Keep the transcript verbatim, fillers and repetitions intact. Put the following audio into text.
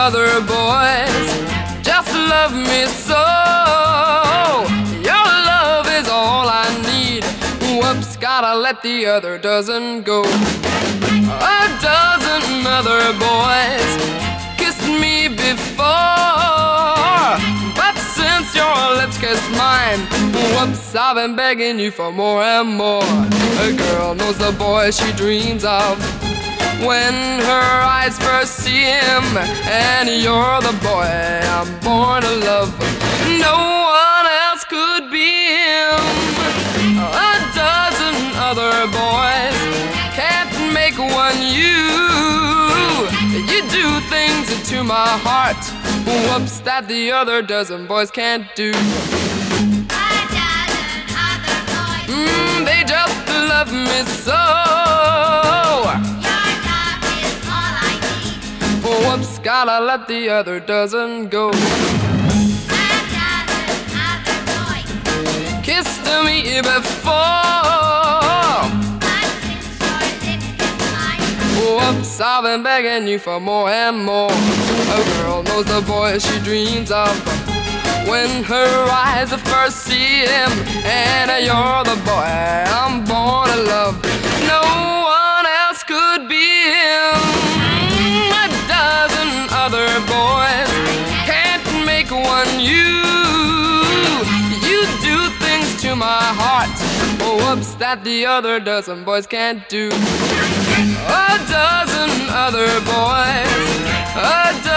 other boys just love me so. Your love is all I need. Whoops, gotta let the other dozen go. A dozen other boys kissed me before, but since your lips kissed mine, whoops, I've been begging you for more and more. A girl knows the boy she dreams of when her eyes first see him, and you're the boy I'm born to love. No one else could be him. A dozen other boys can't make one you. You do things to my heart, whoops, that the other dozen boys can't do. A dozen other boys, mm, They just love me so. your love is all I need. Whoops, gotta let the other dozen go. A dozen other boys, Kissed me before, but since your lips kissed mine, whoops, I've been begging you for more and more. A girl knows the boy she dreams of when her eyes first see him, and you're the boy I'm born to love. No one else could be him. A dozen other boys can't make one you. You do things to my heart, whoops, that the other dozen boys can't do. A dozen other boys, a dozen